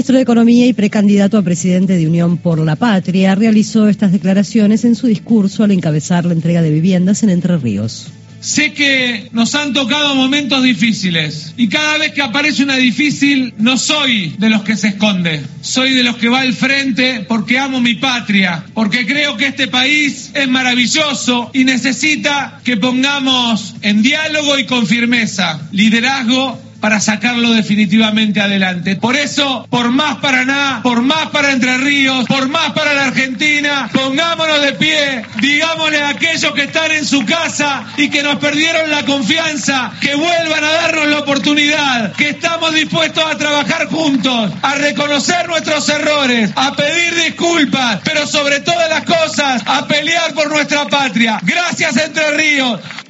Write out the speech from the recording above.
El ministro de Economía y precandidato a presidente de Unión por la Patria realizó estas declaraciones en su discurso al encabezar la entrega de viviendas en Entre Ríos. Sé que nos han tocado momentos difíciles y cada vez que aparece una difícil no soy de los que se esconde, soy de los que va al frente porque amo mi patria, porque creo que este país es maravilloso y necesita que pongamos en diálogo y con firmeza liderazgo para sacarlo definitivamente adelante. Por eso, por más Paraná, por más para Entre Ríos, por más para la Argentina, pongámonos de pie, digámosle a aquellos que están en su casa y que nos perdieron la confianza, que vuelvan a darnos la oportunidad, que estamos dispuestos a trabajar juntos, a reconocer nuestros errores, a pedir disculpas, pero sobre todas las cosas, a pelear por nuestra patria. Gracias, Entre Ríos.